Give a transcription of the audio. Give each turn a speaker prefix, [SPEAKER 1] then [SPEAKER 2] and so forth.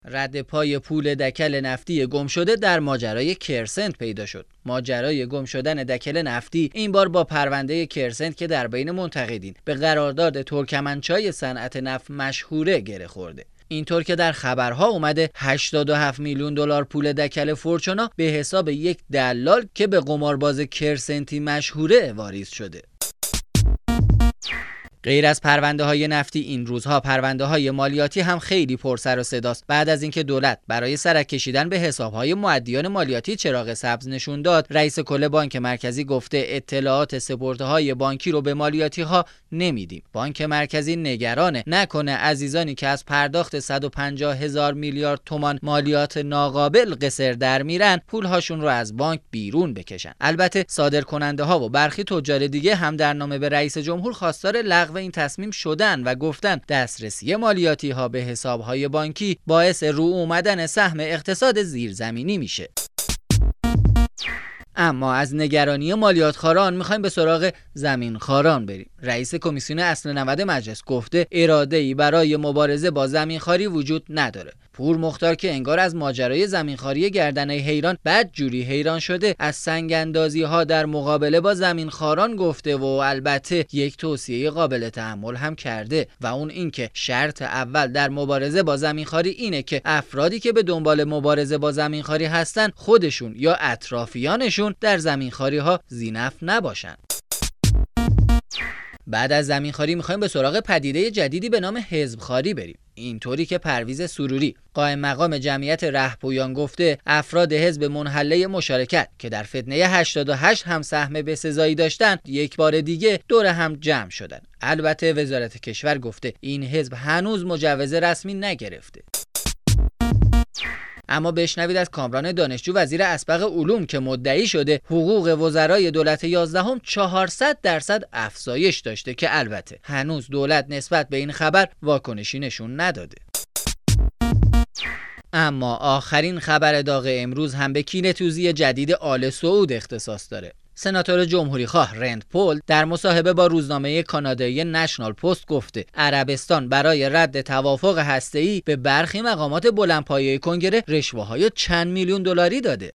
[SPEAKER 1] رد پای پول دکل نفتی گم شده در ماجرای کرسنت پیدا شد. ماجرای گم شدن دکل نفتی این بار با پرونده کرسنت که در بین منتقدین به قرارداد ترکمنچای صنعت نفت مشهوره گره خورده. اینطور که در خبرها اومده 87 میلیون دلار پول دکل فورچونا به حساب یک دلال که به قمارباز کرسنتی مشهوره واریز شده. غیر از پرونده‌های نفتی این روزها پرونده‌های مالیاتی هم خیلی پر سر و صداست. بعد از اینکه دولت برای سرک کشیدن به حساب‌های مؤدیان مالیاتی چراغ سبز نشون داد، رئیس کل بانک مرکزی گفته اطلاعات سپرده‌های بانکی رو به مالیاتی‌ها نمیدیم. بانک مرکزی نگرانه نکنه عزیزانی که از پرداخت 150,000 میلیارد تومان مالیات ناقابل قصر در میرن، پولهاشون رو از بانک بیرون بکشن. البته صادرکننده‌ها و برخی تجار دیگه هم در نامه به رئیس جمهور خواستار لغو این تصمیم شدن و گفتن دسترسی مالیاتی ها به حسابهای بانکی باعث رو اومدن سهم اقتصاد زیرزمینی میشه. اما از نگرانی مالیاتخواران میخوایم به سراغ زمینخواران بریم. رئیس کمیسیون اصل 90 مجلس گفته اراده‌ای برای مبارزه با زمینخواری وجود نداره. پور مختار که انگار از ماجرای زمینخواری گردنه حیران بدجوری حیران شده، از سنگ اندازی ها در مقابله با زمینخواران گفته و البته یک توصیه قابل تحمل هم کرده و اون این که شرط اول در مبارزه با زمینخواری اینه که افرادی که به دنبال مبارزه با زمینخواری هستن خودشون یا اطرافیانشون در زمینخواری ها ذینفع نباشن. بعد از زمینخواری میخوایم به سراغ پدیده جدیدی به نام حزبخواری بریم. اینطوری که پرویز سروری قائم مقام جمعیت رهپویان گفته افراد حزب منحله مشارکت که در فتنه 88 هم سهم بسزایی داشتن یک بار دیگه دور هم جمع شدن. البته وزارت کشور گفته این حزب هنوز مجوز رسمی نگرفته. اما بشنوید از کامران دانشجو وزیر اسبق علوم که مدعی شده حقوق وزرای دولت 11 400% افزایش داشته که البته هنوز دولت نسبت به این خبر واکنشی نشون نداده. اما آخرین خبر داغ امروز هم به کینه‌توزی جدید آل سعود اختصاص داره. سناتور جمهوری خواه رند پول در مصاحبه با روزنامه کانادایی نشنال پست گفته عربستان برای رد توافق هسته‌ای به برخی مقامات بلندپایه کنگره رشوه‌های چند میلیون دلاری داده.